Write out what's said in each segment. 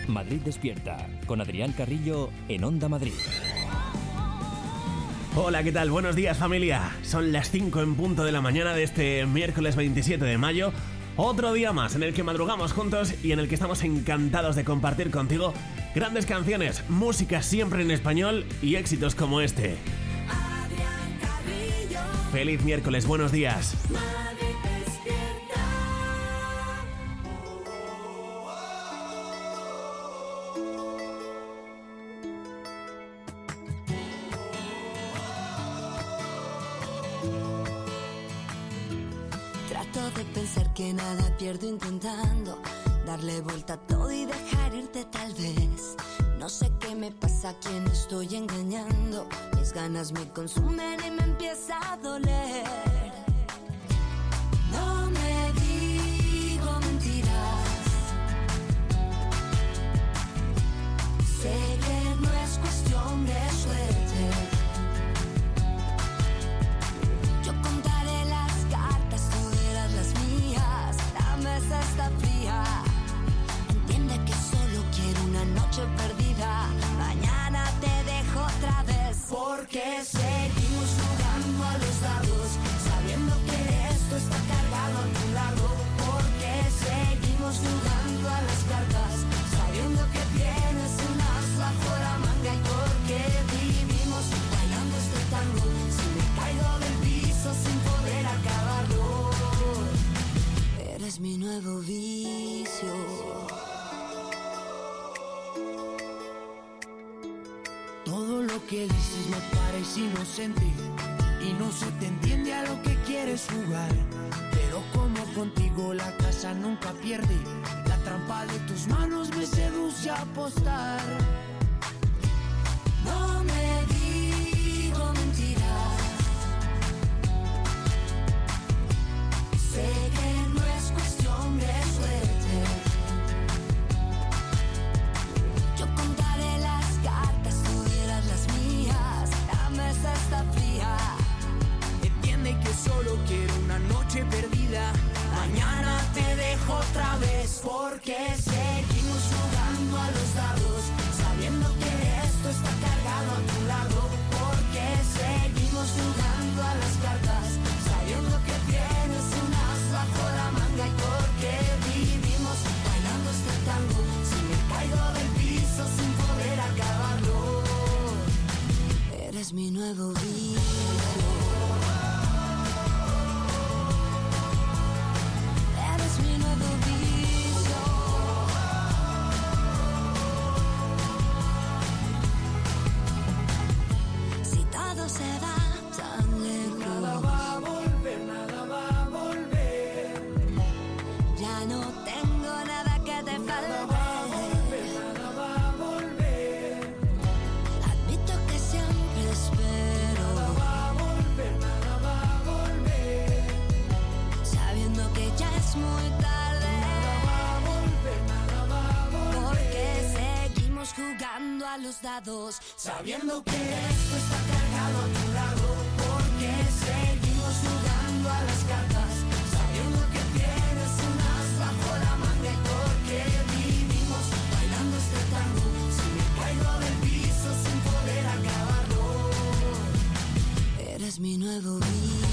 Madrid Despierta, con Adrián Carrillo en Onda Madrid. Hola, ¿qué tal? Buenos días, familia. Son las 5 en punto de la mañana de este miércoles 27 de mayo. Otro día más en el que madrugamos juntos y en el que estamos encantados de compartir contigo grandes canciones, música siempre en español y éxitos como este. Adrián Carrillo. Feliz miércoles, buenos días. Madrid Despierta. Trato de pensar que nada pierdo intentando darle vuelta a todo y dejar irte tal vez. No sé qué me pasa, a quién estoy engañando. Mis ganas me consumen y me empieza a doler. No me digo mentiras. Sé que no es cuestión de suerte. Yo contaré las cartas, tú verás las mías. La mesa está fría. Entiende que solo quiero una noche perdida. Mañana te dejo otra vez. Porque seguimos jugando a los dados, sabiendo que esto está cargado a tu lado. Porque seguimos jugando a las cartas, sabiendo que tienes un as bajo la manga. Y porque vivimos bailando este tango, si me caigo del piso sin poder acabarlo. Eres mi nuevo vicio. Todo lo que dices me parece inocente y no se te entiende a lo que quieres jugar. Pero como contigo la casa nunca pierde, la trampa de tus manos me seduce a apostar. No me digo mentiras. Sé que no es cuestión de suerte. Yo contaré las cartas, tú verás las mías. La mesa está fría. Entiende que solo quiero una noche perdida. Mañana te dejo otra vez. Porque seguimos jugando a los dados, sabiendo que esto está cargado a tu lado. Porque seguimos jugando a las cartas, sabiendo que tienes un as bajo la manga. Y porque vivimos bailando este tango, si me caigo del piso sin poder acabarlo. Eres mi nuevo vicio. Eres mi nuevo vicio. Si todo se va tan lejos, Nada va a volver, nada va a volver. ya no tengo nada que te Nada va a volver, falte. nada va a volver. Admito que siempre espero, Nada va a volver, nada va a volver. sabiendo que ya es muy tarde. Nada va a volver, nada va a volver. Porque seguimos jugando a los dados, Sabiendo que esto está cargado a tu lado. porque seguimos jugando a las cartas, Sabiendo que tienes un as bajo la manga. y porque vivimos bailando este tango, Si me caigo del piso sin poder acabarlo. eres mi nuevo vicio.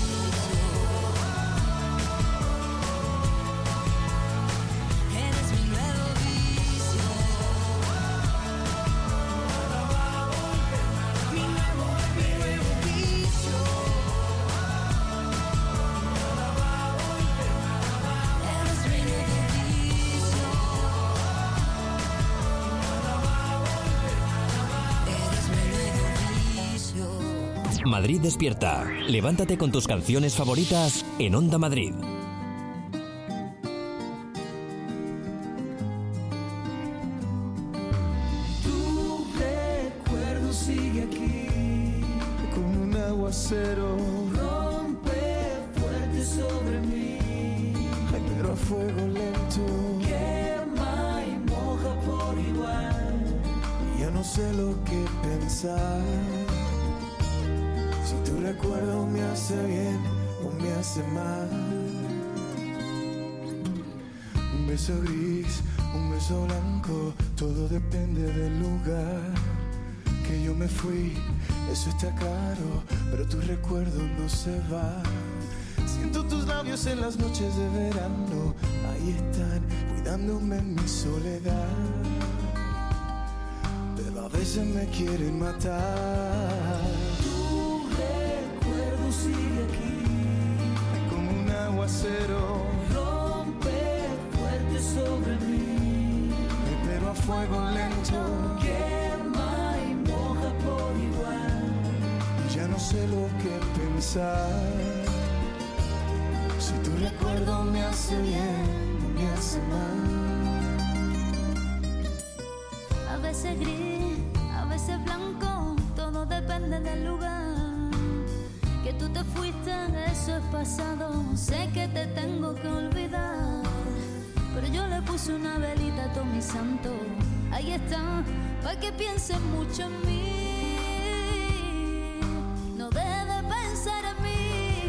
Eres mi nuevo vicio. Mi nuevo vicio. Eres mi nuevo vicio. Eres mi nuevo vicio. Madrid Despierta. Levántate con tus canciones favoritas en Onda Madrid. Tu recuerdo sigue aquí, como un aguacero, rompe fuerte sobre mí. Ay, pero a fuego lento, quema y moja por igual. Y ya no sé lo que pensar. Si tu recuerdo me hace bien o me hace mal. Un beso gris, un beso blanco, todo depende del lugar. Que yo me fui, eso está claro, pero tu recuerdo no se va. Siento tus labios en las noches de verano, ahí están, cuidándome en mi soledad. Pero a veces me quieren matar. Tu recuerdo sigue aquí, Como un aguacero, rompe fuerte sobre mí, pero a fuego lento. quema y moja por igual. Y ya no sé lo que pensar. Si tu recuerdo me hace bien o me hace mal. A veces gris, a veces blanco, todo depende del lugar. Que tú te fuiste, eso es pasado, sé que te tengo que olvidar. Pero yo le puse una velita a todo mi santo, ahí está, pa' que pienses mucho en mí. No debes pensar en mí.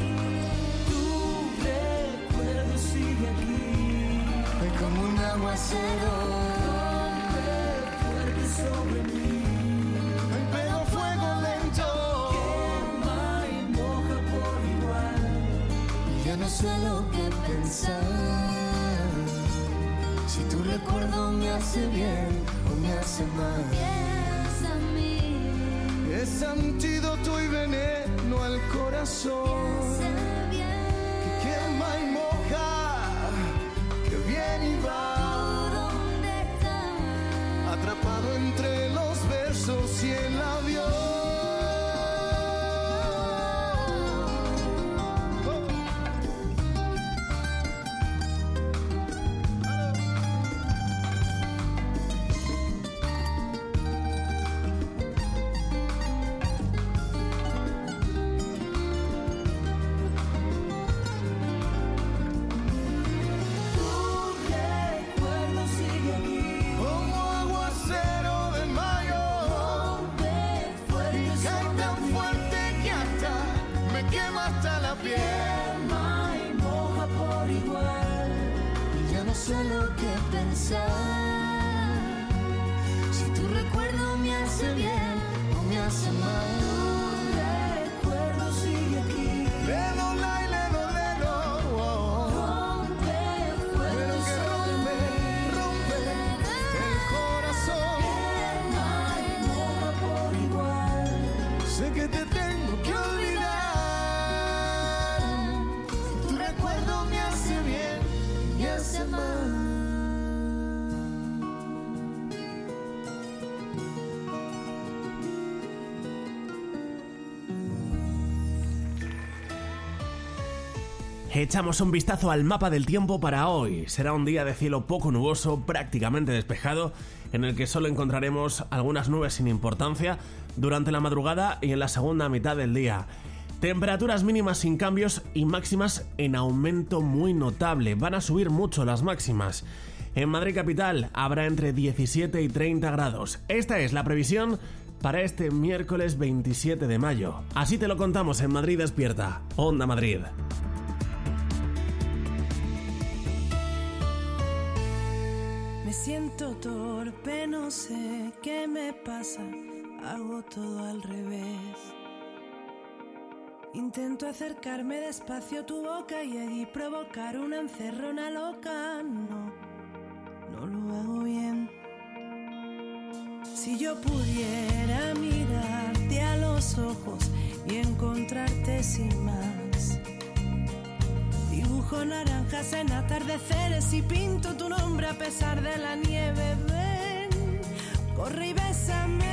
Tu recuerdo sigue aquí, Como un aguacero, fuerte sobre mí, pero a fuego lento. quema y moja por igual. Y ya no sé lo que pensar. Si tu recuerdo me hace bien o me hace mal. Piensa en mí, Es antídoto y veneno al corazón. sé bien. Que quema y moja, que viene y va. ¿Dónde estás? Atrapado entre los versos y el avión. Recuerdo sigue aquí, Como aguacero de mayo, rompe fuerte cae sobre tan mí, fuerte que hasta me quema hasta la piel. quema y moja por igual. Y ya no sé lo que pensar. Si tu recuerdo me hace bien o me hace mal. Recuerdo sigue aquí, Lelo, lai, lelo, lelo, oh. rompe Pero fuerte que sobre rompe, mí, rompe el corazón. quema y moja por igual. Sé que te tengo que olvidar. Tu recuerdo me hace bien, me hace mal. Echamos un vistazo al mapa del tiempo para hoy. Será un día de cielo poco nuboso, prácticamente despejado, en el que solo encontraremos algunas nubes sin importancia durante la madrugada y en la segunda mitad del día. Temperaturas mínimas sin cambios y máximas en aumento muy notable. Van a subir mucho las máximas. En Madrid capital habrá entre 17 y 30 grados. Esta es la previsión para este miércoles 27 de mayo. Así te lo contamos en Madrid Despierta. Onda Madrid. Me siento torpe, no sé qué me pasa, hago todo al revés. Intento acercarme despacio a tu boca y allí provocar una encerrona loca. No lo hago bien. Si yo pudiera mirarte a los ojos y encontrarte sin más, dibujo naranjas en atardeceres y pinto tu nombre a pesar de la nieve. Ven, corre y bésame.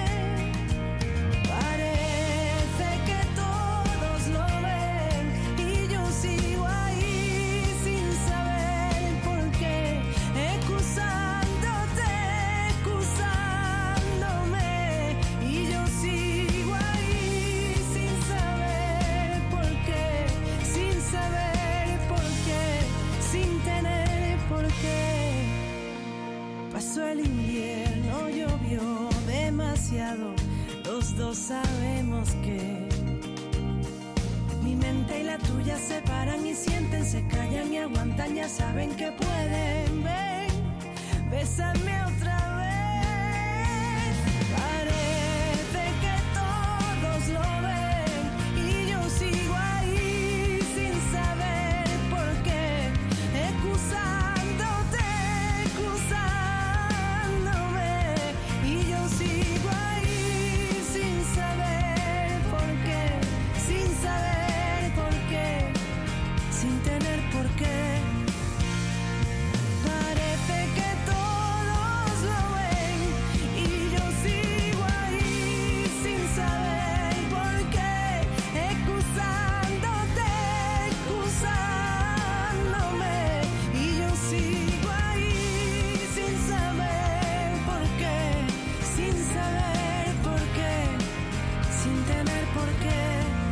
Parece que todos lo ven y yo sigo ahí sin saber por qué, excusándome. Y yo sigo ahí sin saber por qué, sin saber por qué, sin tener por qué. Pasó el invierno, llovió demasiado, los dos sabemos que mi mente y la tuya se paran y sienten, se callan y aguantan, ya saben que pueden bésame otra vez. Parece que todos lo ven y yo sigo ahí sin saber por qué, excusándote, excusándome, y yo sigo ahí sin saber por qué, sin saber por qué, sin tener por qué. Parece que todos lo ven y yo sigo ahí sin saber por qué, excusándote, excusándome, y yo sigo ahí sin saber por qué, sin saber por qué, sin tener por qué.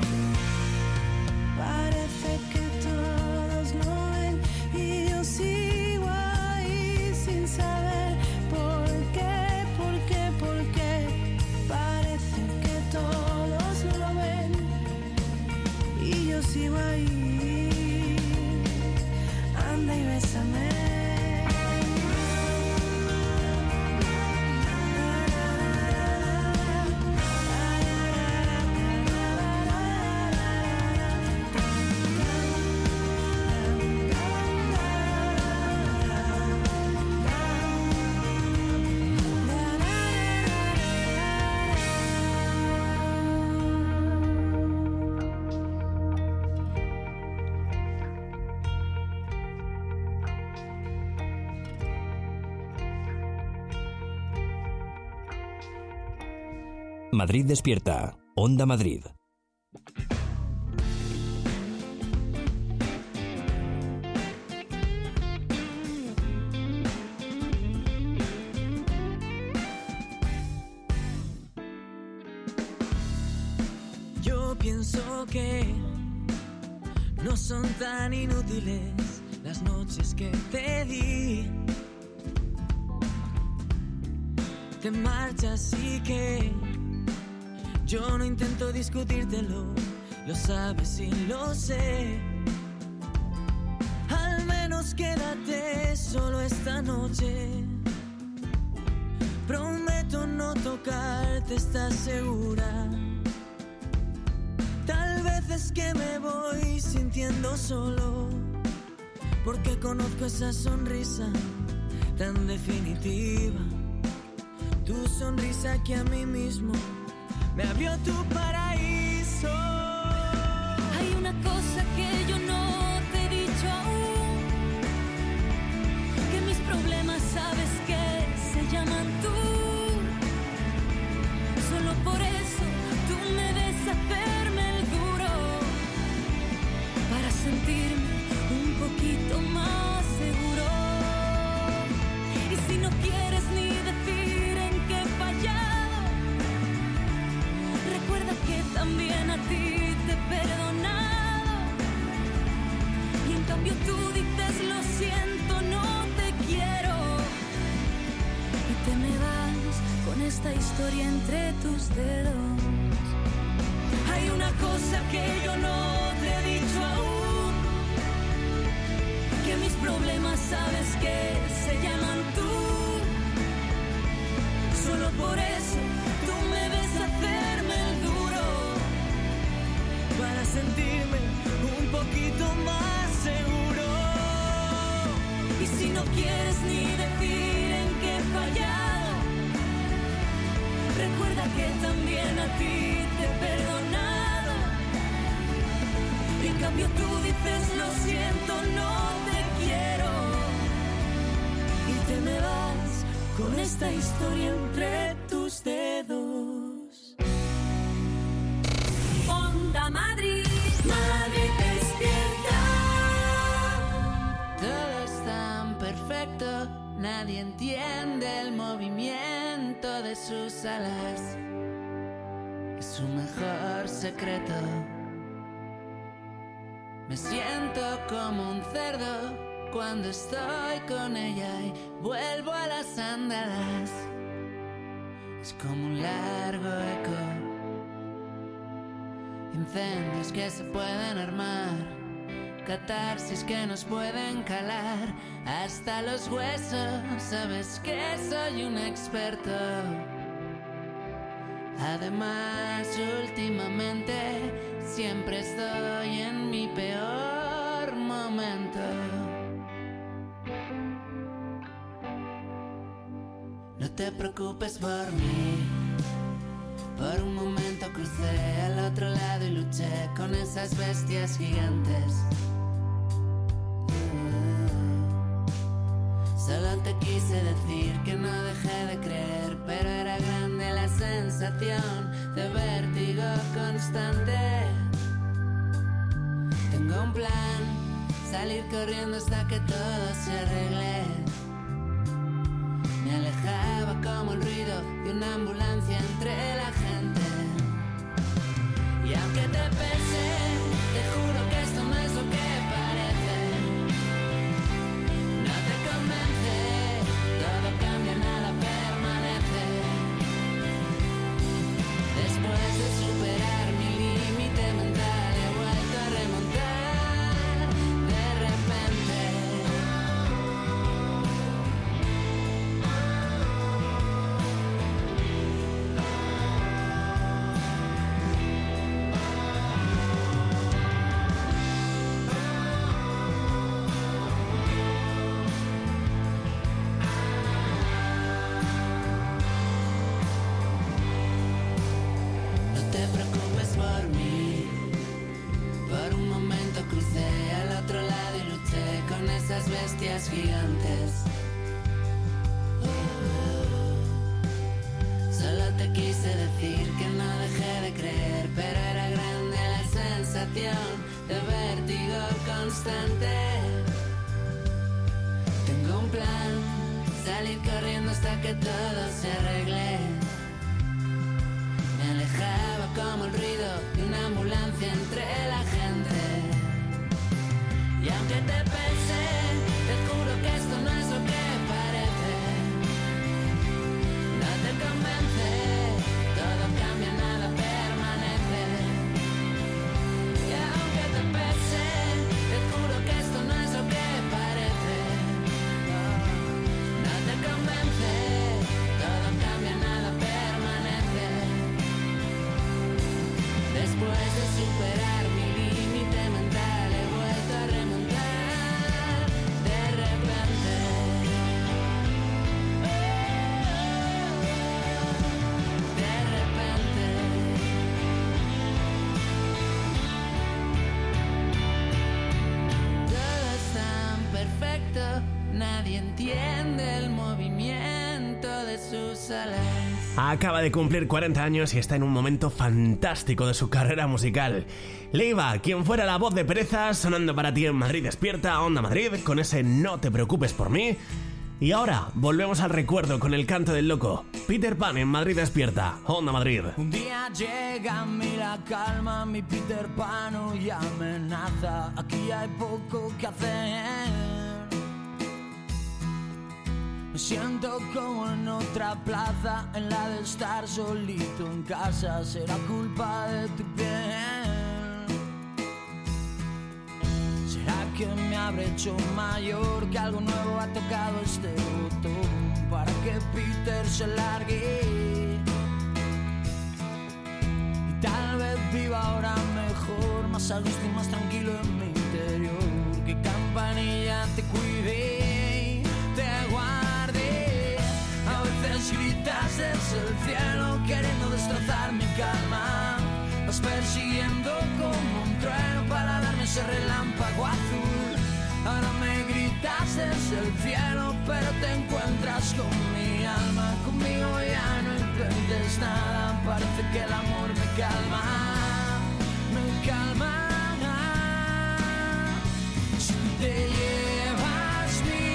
Parece que todos lo ven y yo sigo ahí sin saber por qué, por qué, por qué. Parece que todos lo ven y yo sigo ahí. Anda y bésame. Madrid despierta. Onda Madrid. Yo pienso que no son tan inútiles las noches que te di. Te marchas y que yo no intento discutírtelo, lo sabes y lo sé. Al menos quédate solo esta noche. Prometo no tocarte, ¿estás segura? Tal vez es que me voy sintiendo solo, porque conozco esa sonrisa tan definitiva. Tu sonrisa que a mí mismo me abrió tu paraíso. Hay una cosa que yo no te he dicho aún, que mis problemas sabes que se llaman tú. Solo por eso tú me ves hacerme el duro, para sentirme un poquito más seguro. Y si no quieres ni decir en qué he fallado, recuerda que también a ti te he perdonado. Y en cambio tú dices lo siento, no te quiero, y te me vas con esta historia entre tus dedos. Hay una cosa que yo no te he dicho aún, que mis problemas sabes que se llaman tú. Solo por eso tú me ves hacerme el duro, para sentirme un poquito más seguro. y si no quieres ni decir en qué he fallado, recuerda que también a ti te he perdonado. Y en cambio tú dices lo siento, no te quiero, y te me vas con esta historia entre tus dedos. Onda Madrid, Madrid despierta. Todo es tan perfecto, nadie entiende el movimiento de sus alas. Es su mejor secreto. Me siento como un cerdo cuando estoy con ella y vuelvo a las andadas. Es como un largo eco, incendios que se pueden armar catarsis que nos pueden calar hasta los huesos. Sabes que soy un experto. Además, últimamente siempre estoy en mi peor momento. No te preocupes por mí. Por un momento crucé al otro lado y luché con esas bestias gigantes. Solo te quise decir que no dejé de creer, pero era grande la sensación de vértigo constante. Tengo un plan, salir corriendo hasta que todo se arregle. Me alejaba como el ruido de una ambulancia entre la gente. Y aunque te pese, te juro que esto no es lo que parece. No te convence, todo cambia, nada permanece. Después de superar mi límite mental, he vuelto a remontar de repente. Bestias gigantes. Solo te quise decir que no dejé de creer, pero era grande la sensación de vértigo constante. Tengo un plan, salir corriendo hasta que todo se arregle. Me alejaba como el ruido de una ambulancia entre la gente. Y aunque te pensé, te juro que esto no es lo que parece. No te convence, todo cambia, nada permanece. Y aunque te pese, te juro que esto no es lo que parece. No te convence, todo cambia, nada permanece. Después de superar mi límite mental, he vuelto a remontar de repente. De repente. Todo es tan perfecto, nadie entiende el movimiento de sus alas. Acaba de cumplir 40 años y está en un momento fantástico de su carrera musical. Leiva, quien fuera la voz de Perezas, sonando para ti en Madrid Despierta, Onda Madrid, con ese No te preocupes por mí. Y ahora volvemos al recuerdo con el canto del loco. Peter Pan en Madrid Despierta, Onda Madrid. Un día llega a mí la calma, mi Peter Pan hoy amenaza. Aquí hay poco que hacer. Me siento como en otra plaza, en la de estar solito en casa. Será culpa de tu piel. ¿Será que me habré hecho mayor, que algo nuevo ha tocado este botón para que Peter se largue? Y tal vez viva ahora mejor, más a gusto y más tranquilo en mi interior. Que Campanilla te cuide, te guarde. A veces gritas desde el cielo queriendo destrozar mi calma. Vas persiguiendo como un trueno para darme ese relámpago azul. Ahora me gritas desde el cielo, pero te encuentras con mi alma. Conmigo ya no intentes nada, parece que el amor me calma. Me calma. Si te llevas mi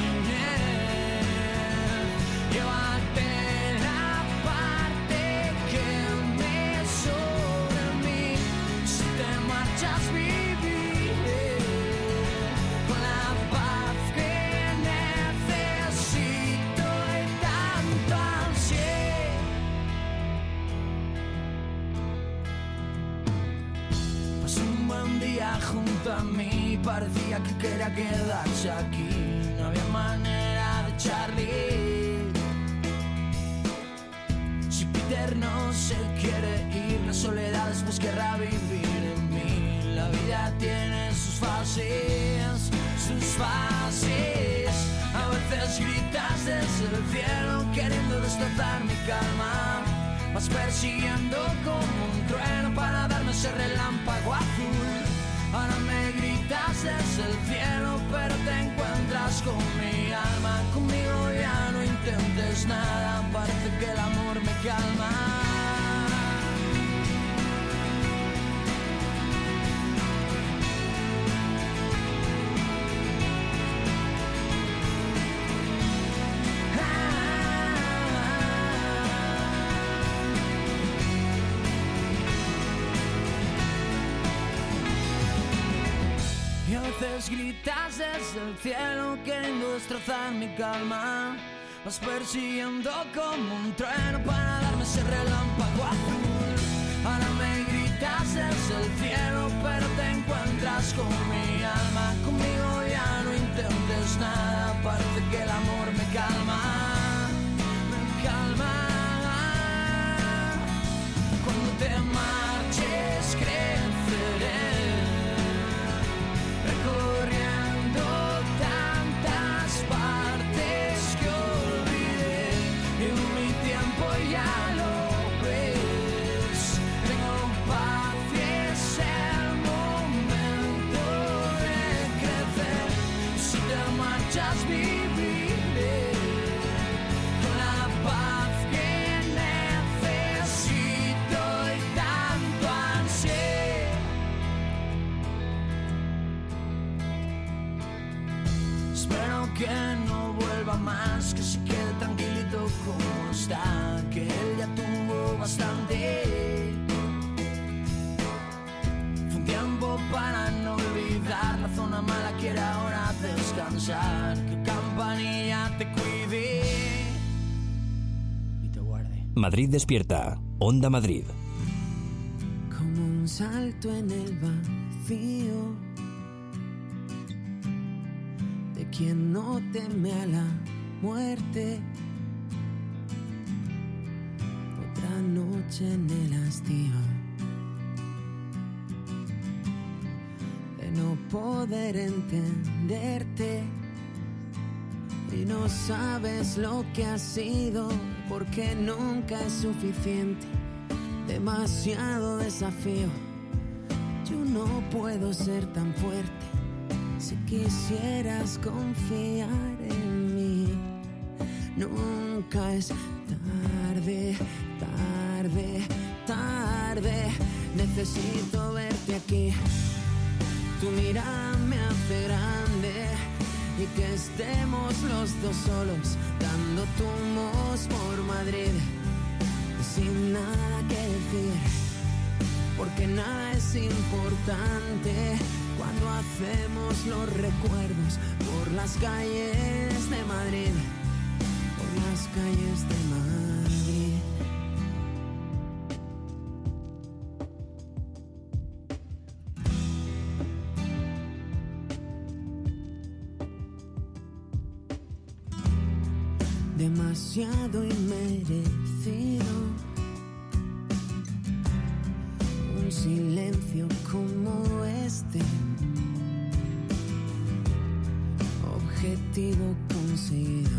niñez, llévate la parte que me sobra a mí. Si te marchas, viviré con la paz que necesito y tanto ansié. Paso para mí, parecía que quería quedarse aquí. No había manera de echarle. Si Peter no se quiere ir, la soledad después querrá vivir en mí. La vida tiene sus fases, sus fases. A veces gritas desde el cielo queriendo destrozar mi calma. Vas persiguiendo como un trueno para darme ese relámpago azul. Ahora me gritas desde el cielo, pero te encuentras con mi alma. Conmigo ya no intentes nada, parece que el amor me calma. Y a veces gritas desde el cielo queriendo destrozar mi calma. Vas persiguiendo como un trueno para darme ese relámpago azul. Ahora me gritas desde el cielo, pero te encuentras con mi alma. Conmigo ya no intentes nada, parece que el amor me calma. Me calma. Cuando te marches creceré, recorriendo tantas partes que olvidé. En mi tiempo ya lo ves. Tengo paz y es el momento de crecer. Si te marchas viviré con la paz que necesito y tanto ansié. Espero que no vuelva más, que se quede tranquilito como está, que él ya tuvo bastante. Fue un tiempo para no olvidar, la zona mala quiere ahora descansar. Que Campanilla te cuide y te guarde. Madrid despierta. Onda Madrid. Como un salto en el vacío de quien no teme a la muerte. Otra noche en el hastío de no poder entenderte. Y no sabes lo que ha sido, porque nunca es suficiente. Demasiado desafío. Yo no puedo ser tan fuerte. Si quisieras confiar en mí, nunca es tarde, tarde, tarde. Necesito verte aquí. Tu mirada me hace grande. Y que estemos los dos solos, dando tumbos por Madrid, sin nada que decir, porque nada es importante cuando hacemos los recuerdos por las calles de Madrid, por las calles de Madrid. Demasiado inmerecido, un silencio como este, objetivo conseguido.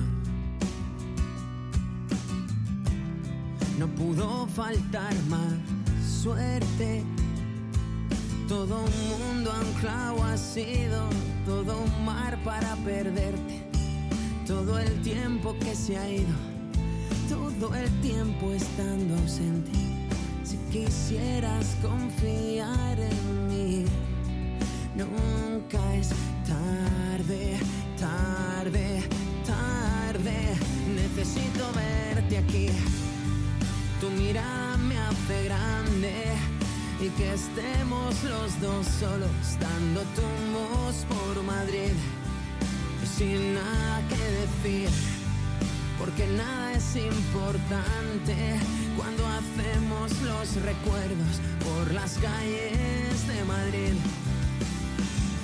No pudo faltar más suerte, todo un mundo anclado ha sido, todo un mar para perderte. Todo el tiempo que se ha ido, todo el tiempo estando ausente. Si quisieras confiar en mí, nunca es tarde, tarde, tarde. Necesito verte aquí. Tu mirada me hace grande. Y que estemos los dos solos, dando tumbos por Madrid, sin nada que decir, porque nada es importante cuando hacemos los recuerdos por las calles de Madrid,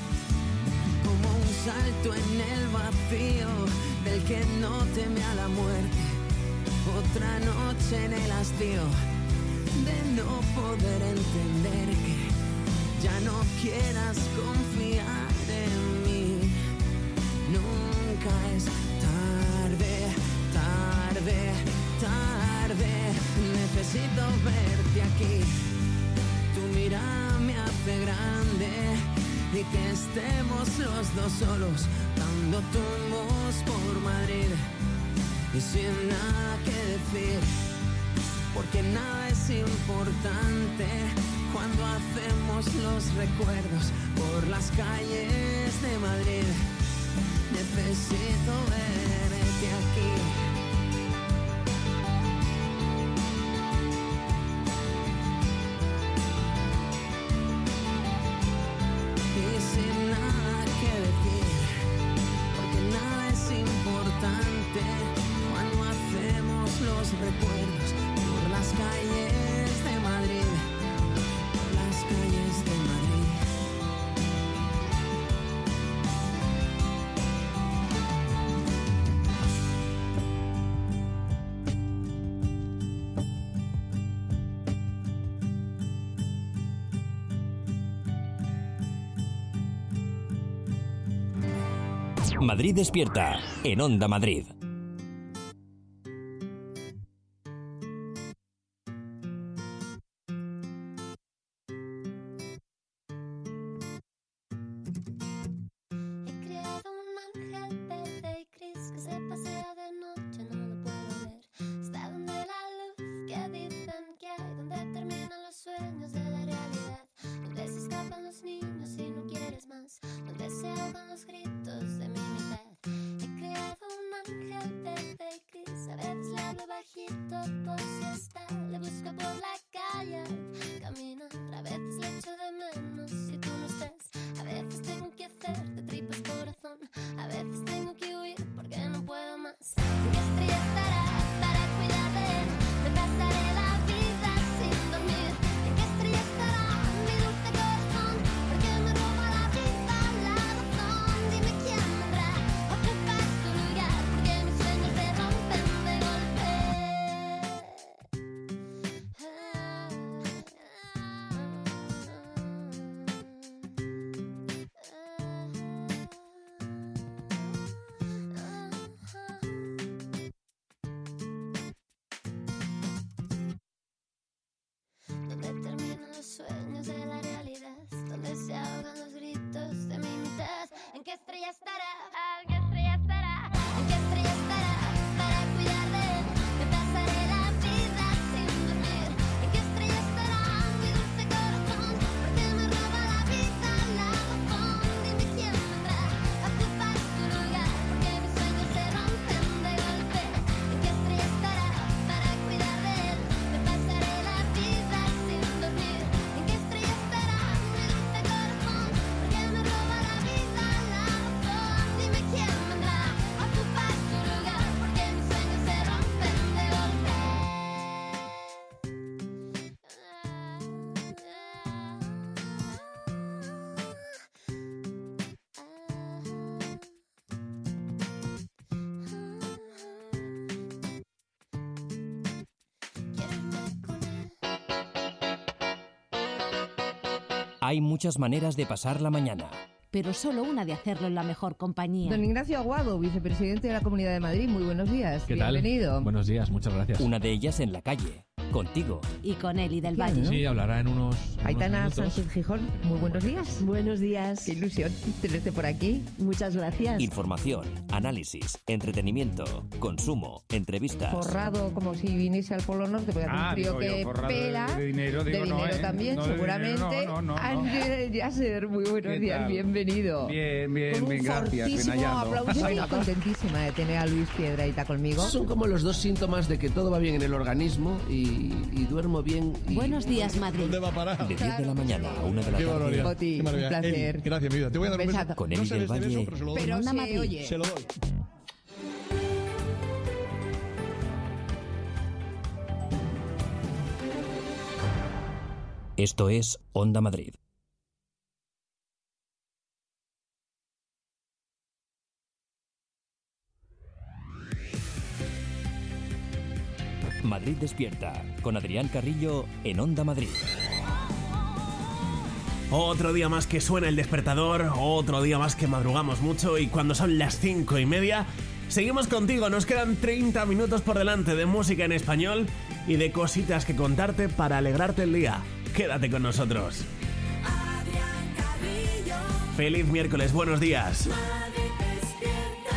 salto en el vacío del que no teme a la muerte. Otra noche en el hastío de no poder entender que ya no quieras confiar en mí. Nunca es tarde, tarde, tarde. Necesito verte aquí. Tu mirada me hace grande y que estemos los dos solos dando tumbos por Madrid y sin nada que decir, porque nada es importante cuando hacemos los recuerdos por las calles de Madrid. Necesito verte aquí. Y sin nada que decir, porque nada es importante cuando hacemos los recuerdos por las calles de Madrid, por las calles de Madrid. Madrid despierta en Onda Madrid. He creado un ángel verde y gris que se pasea de noche, no lo puedo ver. Está donde la luz que dicen que hay, donde terminan los sueños de la realidad, donde se escapan los niños y no quieres más, donde se ahogan los gritos de mi mitad. He creado un ángel verde y gris, a veces le hablo bajito por si está, le busco por la calle al caminar, a veces le echo de menos si tú no estás, a veces tengo que hacer de tripas corazón, a veces tengo que huir porque no puedo más. ¿En qué estrella estará para cuidar de él? Me pasaré la vida sin dormir. ¿En qué estrella estará mi dulce corazón? Porque me roba la vida, la razón. Dime quién vendrá a ocupar su lugar, porque mis sueños se rompen de golpe. Donde terminan los sueños de la realidad, donde se ahogan los gritos de mi mitad. ¿En qué estrella estará? ¿En qué estrella estará? ¿En qué estrella estará para cuidar de él? Me pasaré la vida sin dormir. ¿En qué estrella estará mi dulce corazón? Porque me roba la vida, la razón. Dime quién vendrá a ocupar su lugar, porque mis sueños se rompen de golpe. ¿En qué estrella estará para cuidar de él? Me pasaré la vida sin dormir. ¿En qué estrella estará mi dulce corazón? Porque me roba la vida, la razón. Dime quién vendrá a ocupar su lugar, porque mis sueños se rompen de golpe. Quiero irme con él. Hay muchas maneras de pasar la mañana. pero solo una de hacerlo en la mejor compañía. Don Ignacio Aguado, vicepresidente de la Comunidad de Madrid, muy buenos días. ¿Qué tal? Bienvenido. Buenos días, muchas gracias. Una de ellas en la calle, contigo. Y con Eli del Valle. Sí, hablará en unos Aitana minutos. Sánchez Gijón, muy buenos días. Buenos días. Qué ilusión tenerte por aquí. Muchas gracias. Información, análisis, entretenimiento, consumo, entrevistas. Forrado como si viniese al Polo Norte, porque hace un frío que pela. De dinero, digo, de no, dinero también, no, de seguramente. dinero, no. Ángel Yasser, muy buenos ¿Qué días, tal? bienvenido. Bien, Con un gracias, bien fortísimo hallado. aplauso. Yo estoy contentísima de tener a Luis Piedrahita conmigo. Son como los dos síntomas de que todo va bien en el organismo y duermo bien. Y... Buenos días, Madrid. ¿Dónde va a parar? De 10 de la mañana a 1 de la Qué tarde. barbaridad. Boti, Qué maravilla. un placer. Eli, gracias, mi vida. Te voy a dar un beso. Besazo. Con No Eli sé del de este beso, Valle. pero se lo doy. Pero Onda se Madrid. oye. Se lo doy. Esto es Onda Madrid. Madrid Despierta, con Adrián Carrillo en Onda Madrid. Otro día más que suena el despertador, otro día más que madrugamos mucho, y cuando son las 5:30, seguimos contigo. Nos quedan 30 minutos por delante de música en español y de cositas que contarte para alegrarte el día. Quédate con nosotros. Adrián Carrillo. Feliz miércoles, buenos días. Madrid despierta.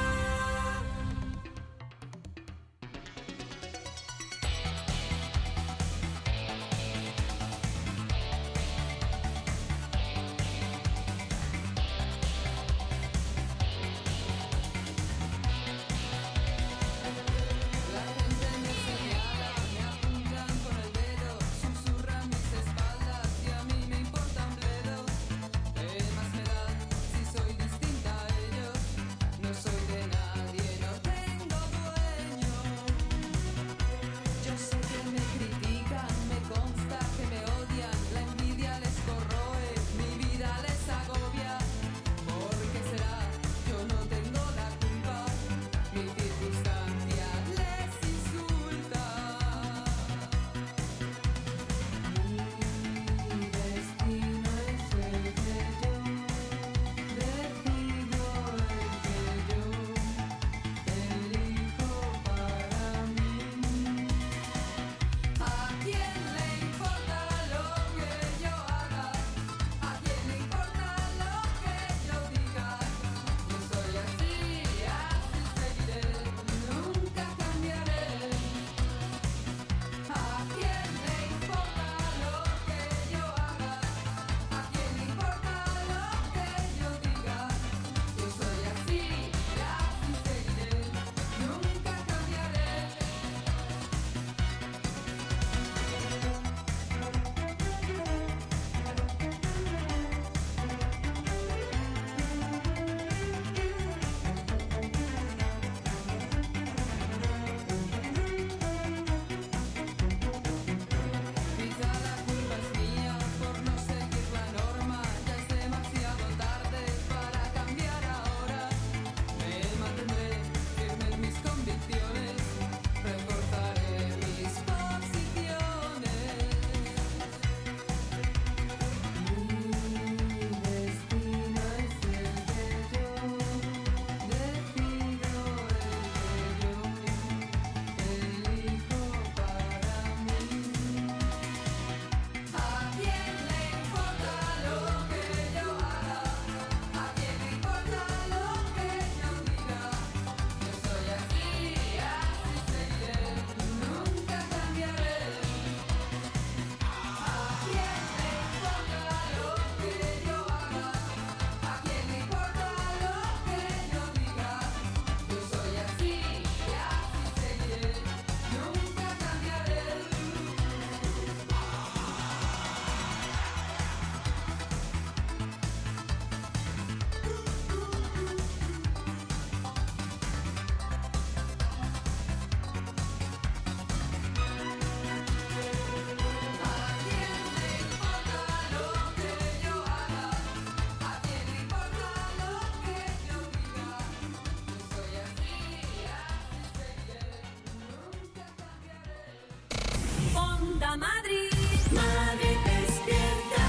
Madrid, Madrid despierta.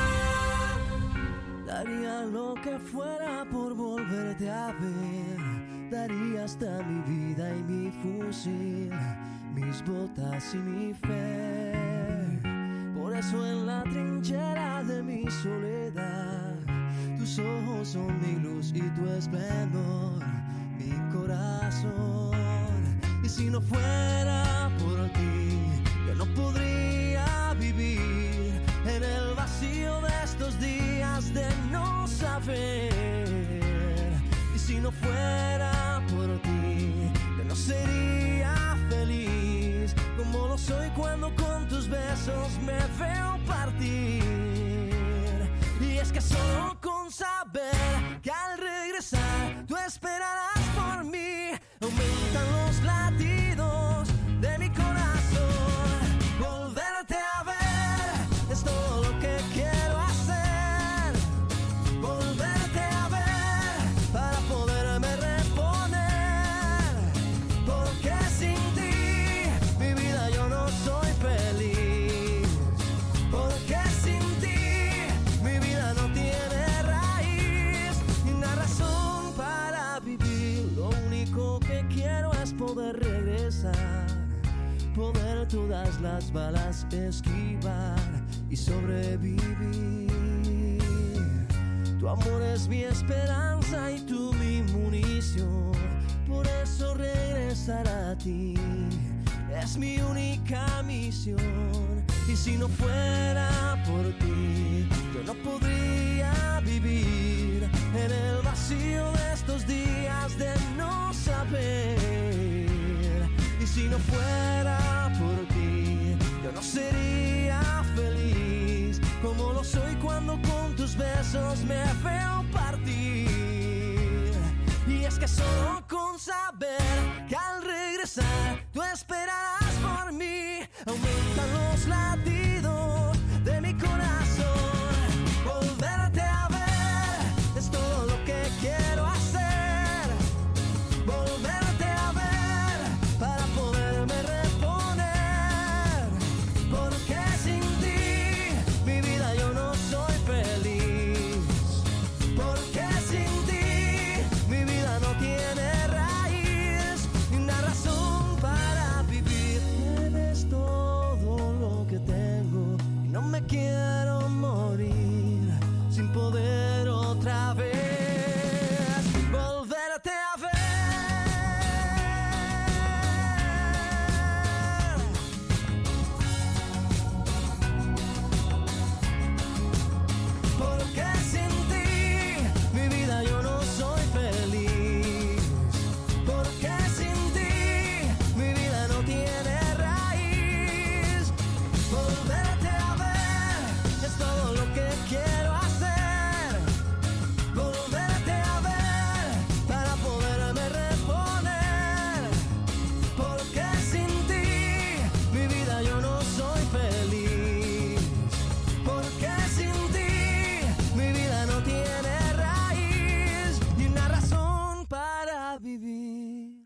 Daría lo que fuera por volverte a ver. Daría hasta mi vida y mi fusil, mis botas y mi fe. Por eso en la trinchera de mi soledad, tus ojos son mi luz y tu esplendor, mi corazón. Y si no fuera por ti, yo no podría vivir en el vacío de estos días de no saber. Y si no fuera por ti, yo no sería feliz como lo soy cuando con tus besos me veo partir. Y es que solo con saber que al regresar tú esperarás por mí, aumentan los latidos de mi corazón. Volverte a ver es todo lo que quiero hacer. Volverte a ver para poderme reponer, porque sin ti mi todas las balas esquivar y sobrevivir. Tu amor es mi esperanza y tú mi munición, por eso regresar a ti es mi única misión. Y si no fuera por ti, yo no podría vivir en el vacío de estos días de no saber. Y si no fuera por ti, yo no sería feliz como lo soy cuando con tus besos me veo partir. Y es que solo con saber que al regresar tú esperarás por mí, aumentan los latidos de mi corazón. Volverte a ver es todo lo que quiero hacer. Volverte a ver para poderme reponer, porque sin ti mi vida yo no soy feliz. Porque sin ti mi vida no tiene raíz ni una razón para vivir. Eres todo lo que tengo y no me quiero morir sin poder otra vez volverte a ver. Porque sin ti mi vida yo no soy feliz. Porque sin ti mi vida no tiene raíz. Volverte a ver es todo lo que quiero hacer. Volverte a ver para poderme reponer. Porque sin ti mi vida yo no soy feliz. Porque sin ti mi vida no tiene raíz ni una razón para vivir.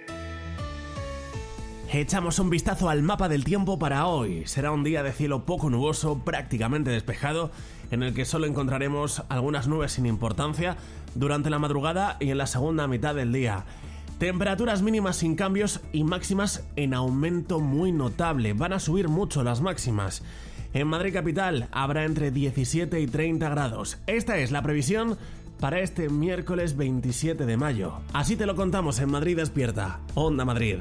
Echamos un vistazo al mapa del tiempo para hoy. Será un día de cielo poco nuboso, prácticamente despejado, en el que solo encontraremos algunas nubes sin importancia durante la madrugada y en la segunda mitad del día. Temperaturas mínimas sin cambios y máximas en aumento muy notable. Van a subir mucho las máximas. En Madrid capital habrá entre 17 y 30 grados. Esta es la previsión para este miércoles 27 de mayo. Así te lo contamos en Madrid Despierta. Onda Madrid.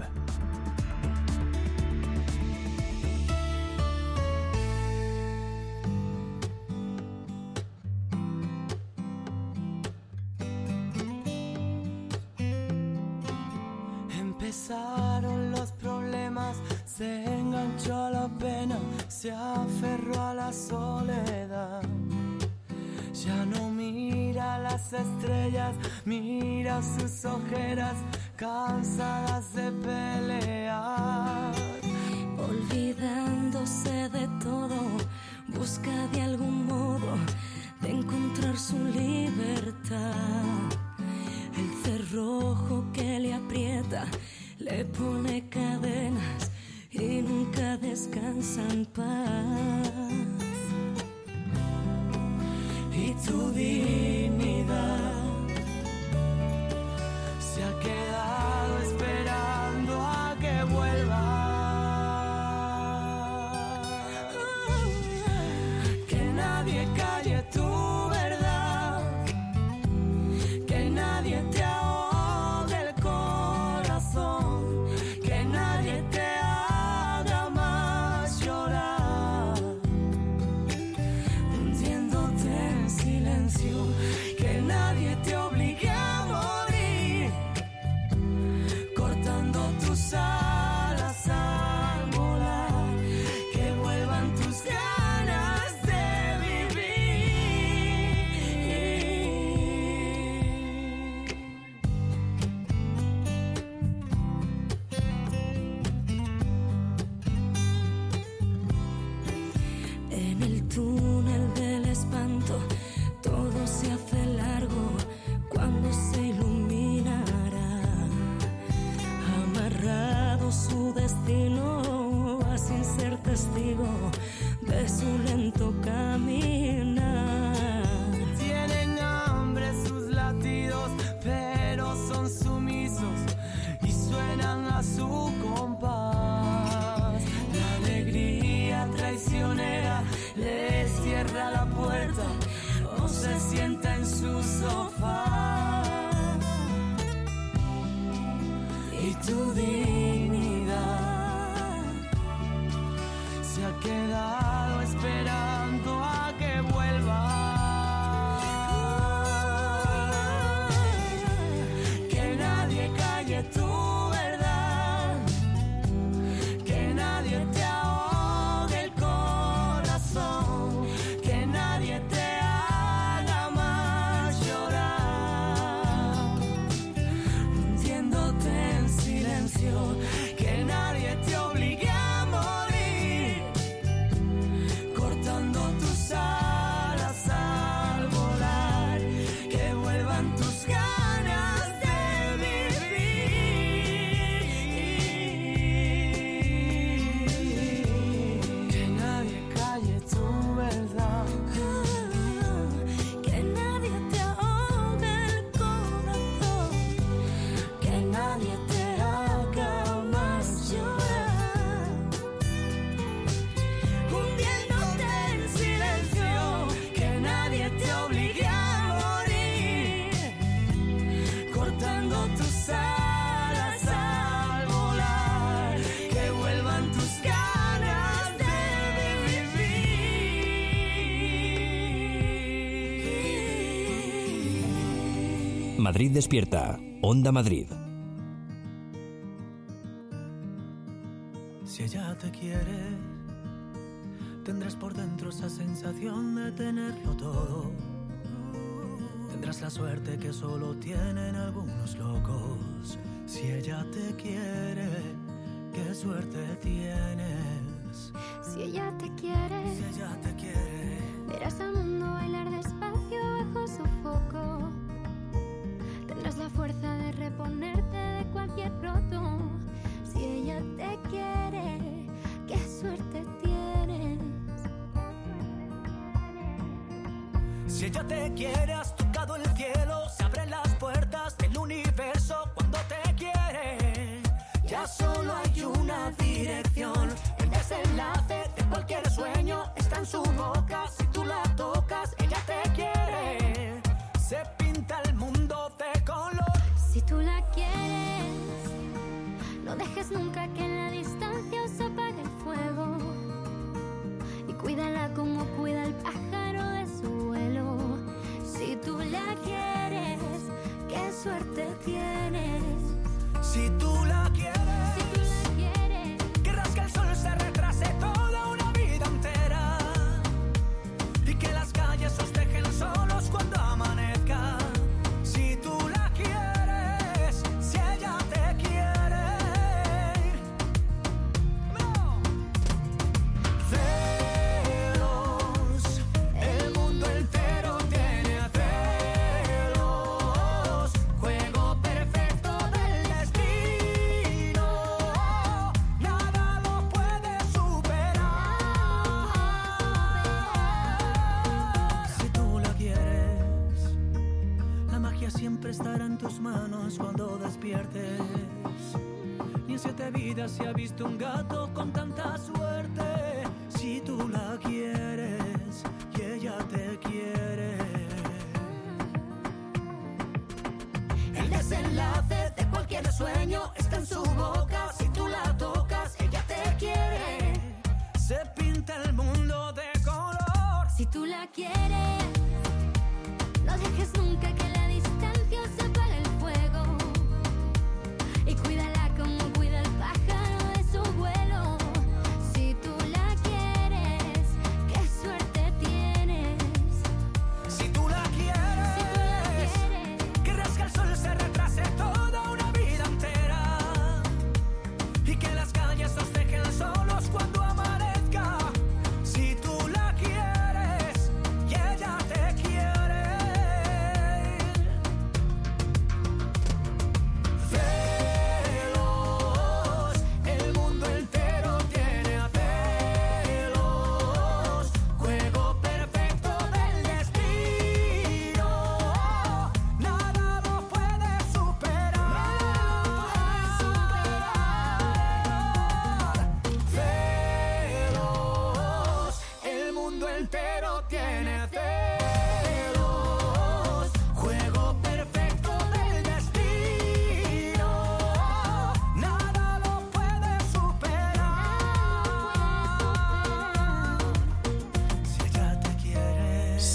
Empezaron los problemas, se enganchó a la pena, se aferró a la soledad. Ya no mira las estrellas, mira sus ojeras, cansadas de pelear. Olvidándose de todo, busca de algún modo de encontrar su libertad. El cerrojo que le aprieta, le pone cadenas y nunca descansa en paz. Y tu dignidad se ha quedado esperando a que vuelva. Que nadie calle tu verdad, que nadie te ahogue el corazón, que nadie te haga más llorar, hundiéndote en silencio, que nadie te obligue a morir, cortando tus alas al volar, que vuelvan tus ganas de vivir. En el túnel del espanto todo se hace largo cuando se iluminará. Amarrado su destino a sin ser testigo de su lento caminar. Tienen hambre sus latidos, pero son sumisos y suenan a su compás. a la puerta o se sienta en su sofá. Y tu dignidad se ha quedado esperando a que vuelva. Que nadie calle tu verdad, que nadie te ahogue el corazón, que nadie te haga más llorar, hundiéndote en silencio, que nadie te obligue a morir, cortando tus alas al volar, que vuelvan tus ganas de vivir, que nadie calle tu verdad, que nadie te ahogue el corazón, que nadie te haga más llorar, hundiéndote en silencio, que nadie te obligue a morir, cortando tus alas al volar, que vuelvan tus ganas de vivir. Madrid despierta. Onda Madrid. Si ella te quiere, tendrás por dentro esa sensación de tenerlo todo. Tendrás la suerte que solo tienen algunos locos. Si ella te quiere, qué suerte tienes. Si ella te quiere, Si ella te quiere, verás al mundo bailar despacio bajo su foco. Tendrás la fuerza de reponerte de cualquier roto. Si ella te quiere, qué suerte tienes. si ella te quiere, has tocado el cielo, se abren las puertas del universo cuando te quiere. Ya solo hay una dirección, el desenlace de cualquier sueño está en su boca. Si tú la tocas, ella te quiere. Se pinta el mundo de color. Si tú la quieres, no dejes nunca que en la distancia se apague el fuego. Y cuídala como cuida el pájaro de su vuelo. Si tú la quieres, qué suerte tienes. Si tú la quieres, querrás que el sol se retrase toda una vida entera y que las calles os dejen solos cuando amanezca. Si tú la quieres, si ella te quiere, no. Celos, el mundo entero tiene celos, juego perfecto del destino, nada lo puede superar. Si tú la quieres, la magia siempre estará en tus manos cuando despiertes. Ni en 7 vidas se ha visto un gato con tanta suerte. Si tú la quieres y ella te quiere, el desenlace de cualquier sueño está en su boca. Si tú la tocas, ella te quiere. Se pinta el mundo de color. Si tú la quieres, no dejes nunca que en la distancia se apague el fuego. Y cuídala como cuida el pájaro de su vuelo. Si tú la quieres, qué suerte tienes. Si tú la quieres, querrás que el sol se retrase toda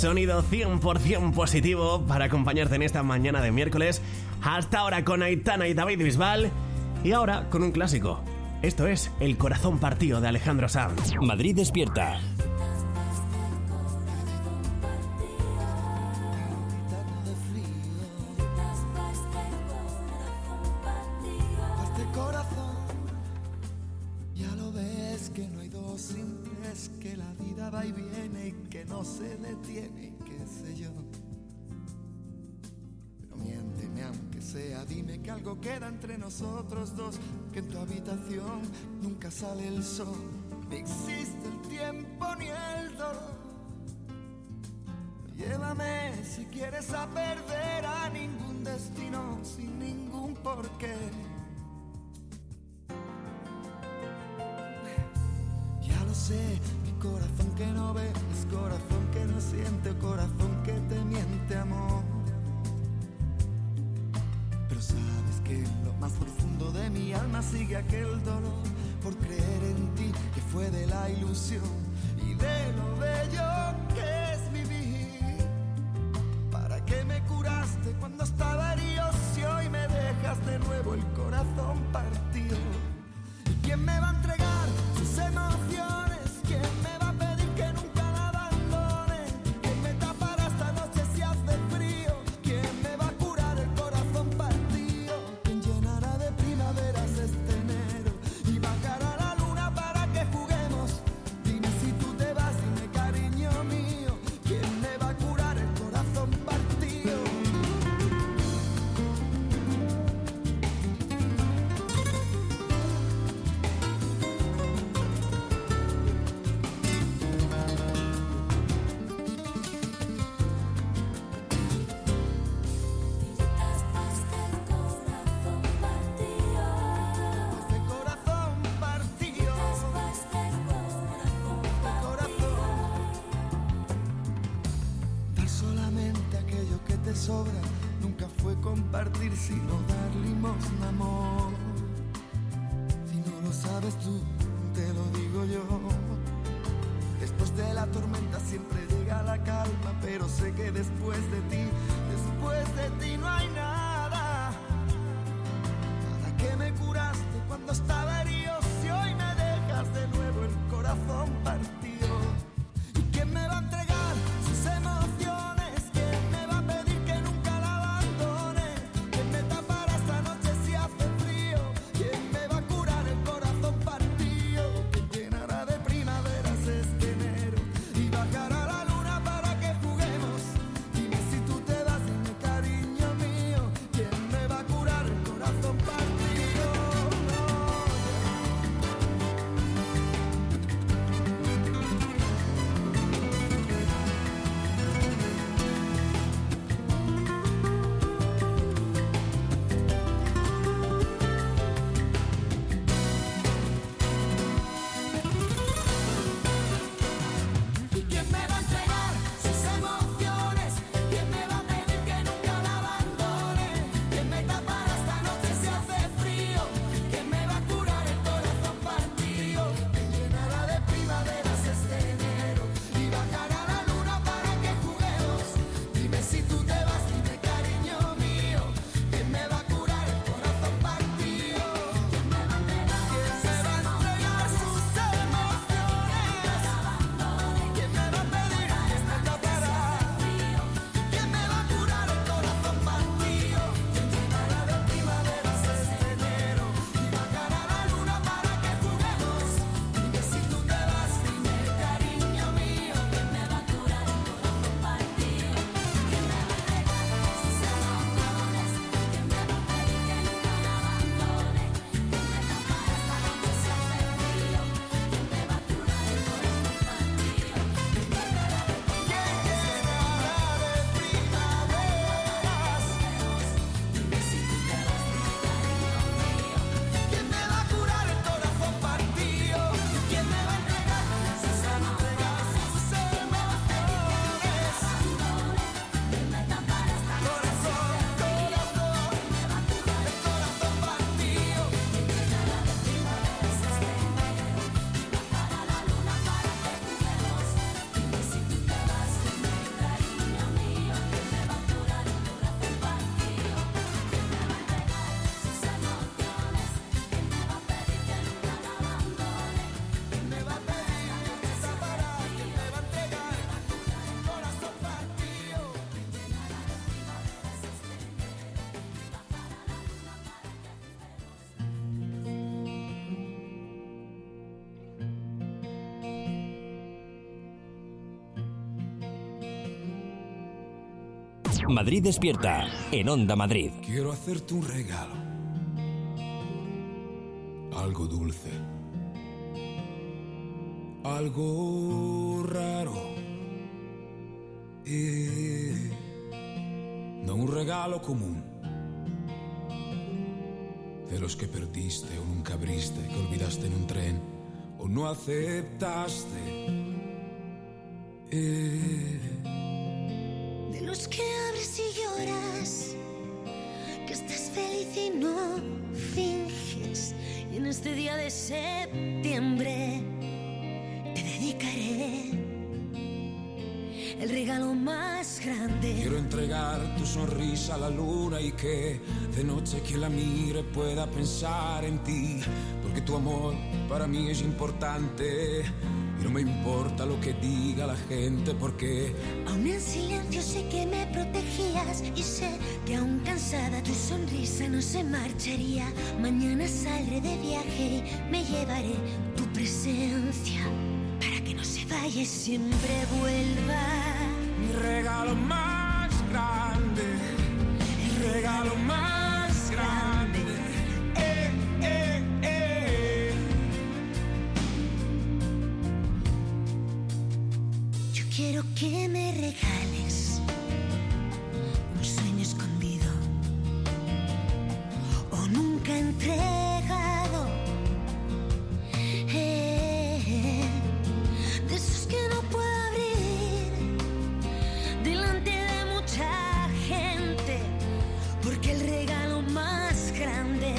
Sonido 100% positivo para acompañarte en esta mañana de miércoles. Hasta ahora con Aitana y David Bisbal. Y ahora con un clásico. Esto es El corazón partido de Alejandro Sanz. Madrid despierta. Este corazón, ya lo ves que no hay dos simples, que la vida va y viene y que no se detiene y qué sé yo. Pero miénteme aunque sea, dime que algo queda entre nosotros dos, que en tu habitación nunca sale el sol, ni existe el tiempo ni el dolor. Llévame si quieres a perder a ningún destino sin ningún porqué. Ya lo sé, mi corazón que no ve es corazón que no siente, corazón que te miente, amor. Pero sabes que en lo más profundo de mi alma sigue aquel dolor por creer en ti, que fue de la ilusión y de lo bello que es vivir. ¿Para qué me curaste cuando estaba herido si hoy me dejas de nuevo el corazón partido? ¿Y quién me va a entregar sus emociones? ¿Quién me va a pedir que nunca la abandone? ¿Quién me tapará esta noche si hace frío? ¿Quién me va a curar el corazón partido? ¿Quién llenará de primaveras este enero y bajará la luna para que juguemos? Dime si tú te vas, dime cariño mío, ¿quién me va a curar el corazón partido? Dar solamente aquello que te sobra nunca fue compartir, sino dar limosna, amor. Si no lo sabes tú, te lo digo yo. Después de la tormenta siempre llega la calma, pero sé que después de ti no hay nada. ¿Para qué me curaste cuando estaba herido si hoy me dejas de nuevo el corazón partido? ¿Y quién me va a entregar sus emociones? ¿Quién me va a pedir que nunca la abandone? ¿Quién me tapará esta noche si hace frío? ¿Quién me va a curar el corazón partido? ¿Quién llenará de primaveras este enero y bajará la luna para que juguemos? Dime si tú te vas, dime cariño mío, Madrid Despierta, en Onda Madrid. Quiero hacerte un regalo, algo dulce, algo raro, no un regalo común, de los que perdiste o nunca abriste, que olvidaste en un tren o no aceptaste. De los que abres y lloras, que estás feliz y no finges. Y en este día de septiembre te dedicaré el regalo más grande. Quiero entregar tu sonrisa a la luna y que de noche quien la mire pueda pensar en ti, porque tu amor para mí es importante. Y no me importa lo que diga la gente, porque aún en silencio sé que me protegías, y sé que aún cansada tu sonrisa no se marcharía. Mañana saldré de viaje y me llevaré tu presencia para que no se vaya y siempre vuelva. Mi regalo más grande, el regalo más grande. Quiero que me regales un sueño escondido o nunca entregado, de esos que no puedo abrir delante de mucha gente, porque el regalo más grande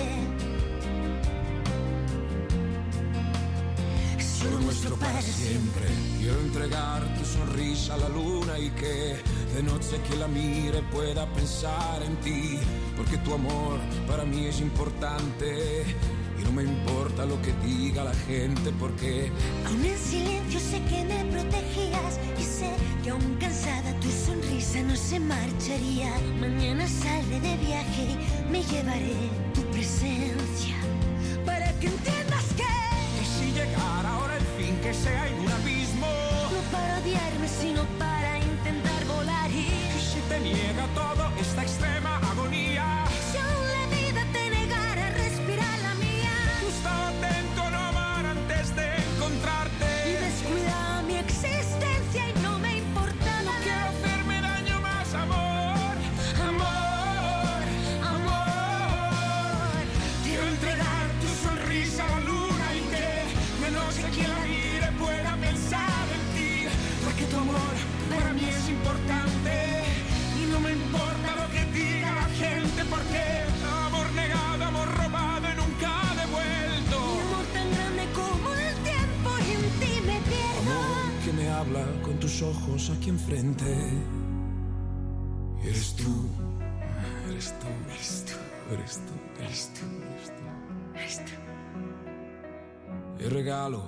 es solo nuestro para siempre. Quiero entregar tu sonrisa a la luna y que de noche quien la mire pueda pensar en ti, porque tu amor para mí es importante y no me importa lo que diga la gente, porque aún en silencio sé que me protegías, y sé que aún cansada tu sonrisa no se marcharía. Mañana saldré de viaje y me llevaré tu presencia para que entiendas que si llegara ahora el fin, que sea en un abismo, no para odiarme sino para intentar volar. Y si te niega todo esta extrema agonía, si aún la vida te negara a respirar la mía, tú estaba atento a no amar antes de encontrarte y descuidaba mi existencia y no me importaba. No quiero hacerme daño más, amor, amor, amor. Quiero entregar tu sonrisa a la luna y que de noche quien la mire pueda pensar en ti, porque tu amor para mí es importante y no me importa lo que diga la gente, porque amor negado, amor robado y nunca devuelto. Mi amor tan grande como el tiempo y en ti me pierdo. Amor que me habla con tus ojos aquí enfrente. Eres tú, eres tú, eres tú, eres tú, eres tú, eres tú. El regalo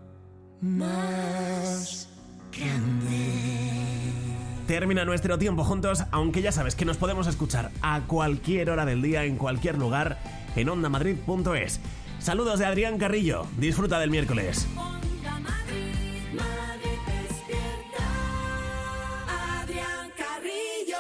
más grande. Termina nuestro tiempo juntos, aunque ya sabes que nos podemos escuchar a cualquier hora del día, en cualquier lugar, en ondamadrid.es. Saludos de Adrián Carrillo, disfruta del miércoles. Onda Madrid, Madrid Despierta. Adrián Carrillo.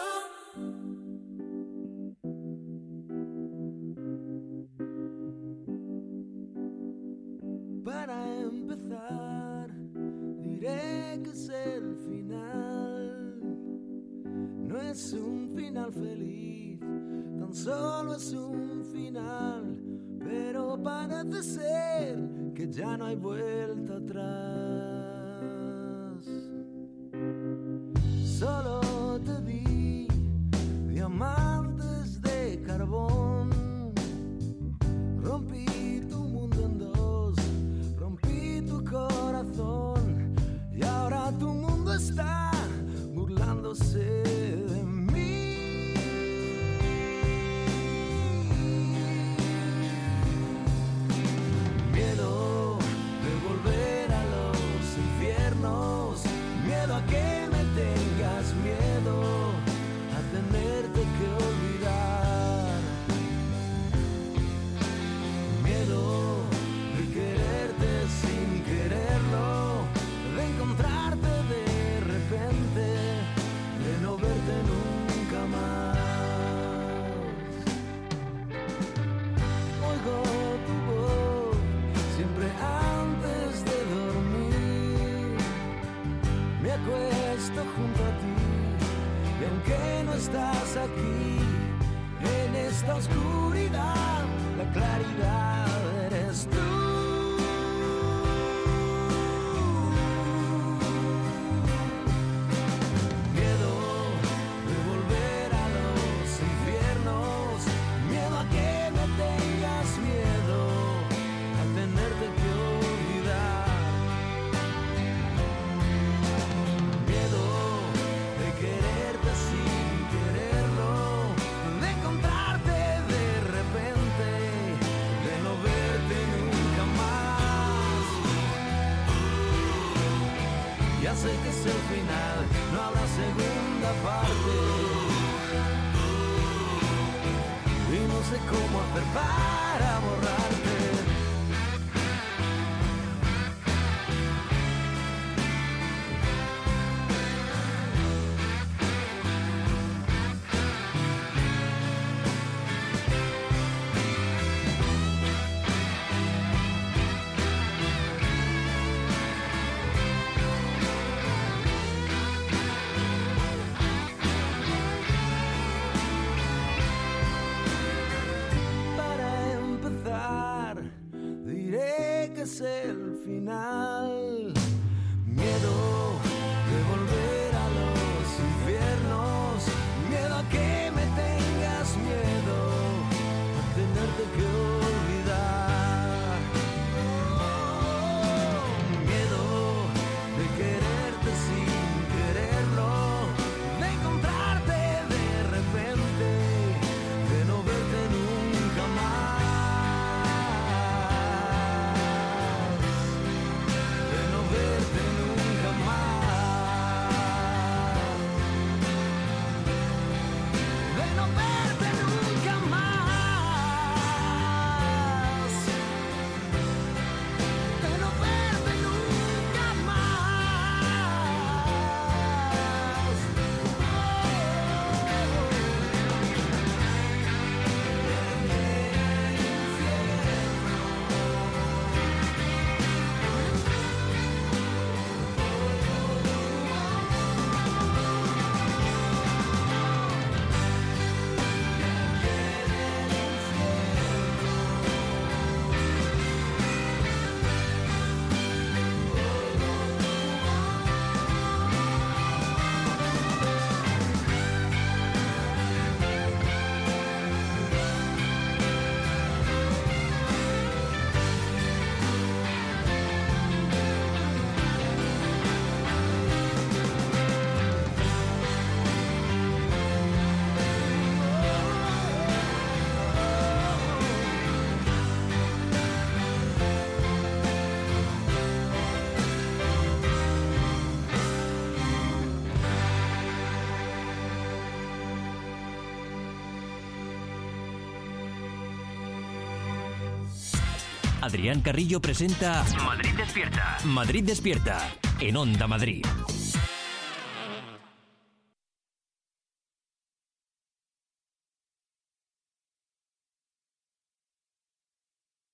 Para empezar, diré que es el final. No es un final feliz, tan solo es un final. Pero parece ser que ya no hay vuelta atrás. Solo te di diamantes de carbón. Rompí tu mundo en dos, rompí tu corazón. Y ahora tu mundo está burlándose de mí. Miedo de volver a los infiernos, miedo a que me tengas miedo, a tenerte que olvidar. es el final, no habrá segunda parte. Y no sé cómo hacer para borrarte. Es el final. Miedo de volver a los infiernos, miedo a que me tengas miedo, a tenerte que olvidar. Miedo de quererte sin quererlo, de encontrarte de repente, de no verte nunca más. Adrián Carrillo presenta Madrid Despierta. Madrid Despierta en Onda Madrid.